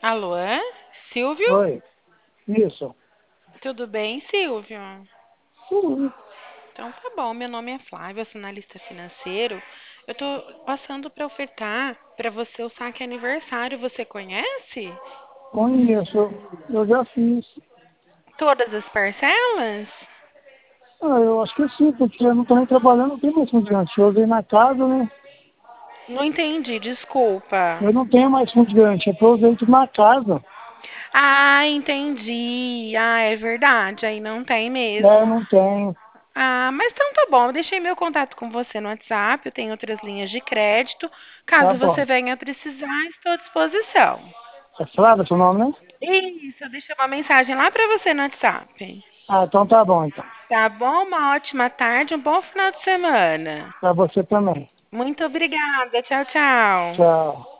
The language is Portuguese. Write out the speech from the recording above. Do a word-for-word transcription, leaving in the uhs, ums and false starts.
Alô, Silvio? Oi, isso. Tudo bem, Silvio? Sim. Então tá bom, meu nome é Flávia, eu sou analista financeiro. Eu tô passando para ofertar para você o saque aniversário, você conhece? Conheço, eu já fiz. Todas as parcelas? Ah, eu acho que sim, porque eu não estou nem trabalhando, não tem mais fundo de garantia. Eu usei na casa, né? Não entendi, desculpa. Eu não tenho mais fundo de garantia, porque eu usei tudo na casa. Ah, entendi. Ah, é verdade, aí não tem É, eu mesmo. não tenho. Ah, mas então tá bom, eu deixei meu contato com você no WhatsApp, eu tenho outras linhas de crédito. Tá Caso você bom. venha precisar, estou à disposição. É Flávia seu nome, né? Isso, eu deixei uma mensagem lá para você no WhatsApp. Ah, então tá bom, então. Tá bom? Uma ótima tarde, um bom final de semana. Pra você também. Muito obrigada. Tchau, tchau. Tchau.